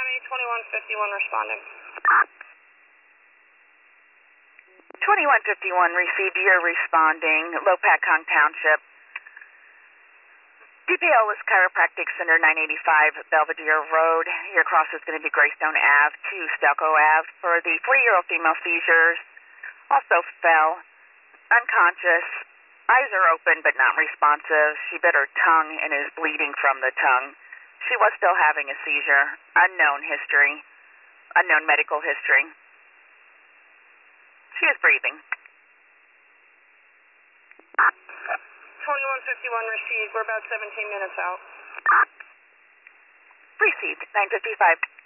Miami 2151 responding. 2151 received, you're responding, Lopatcong Township. DPL is Chiropractic Center, 985 Belvedere Road. Your cross is going to be Greystone Ave to Stelco Ave for the 40-year-old female seizures. Also fell, unconscious, eyes are open but not responsive. She bit her tongue and is bleeding from the tongue. She was still having a seizure. Unknown history, unknown medical history. She is breathing. 2151 received. We're about 17 minutes out. Received, 955.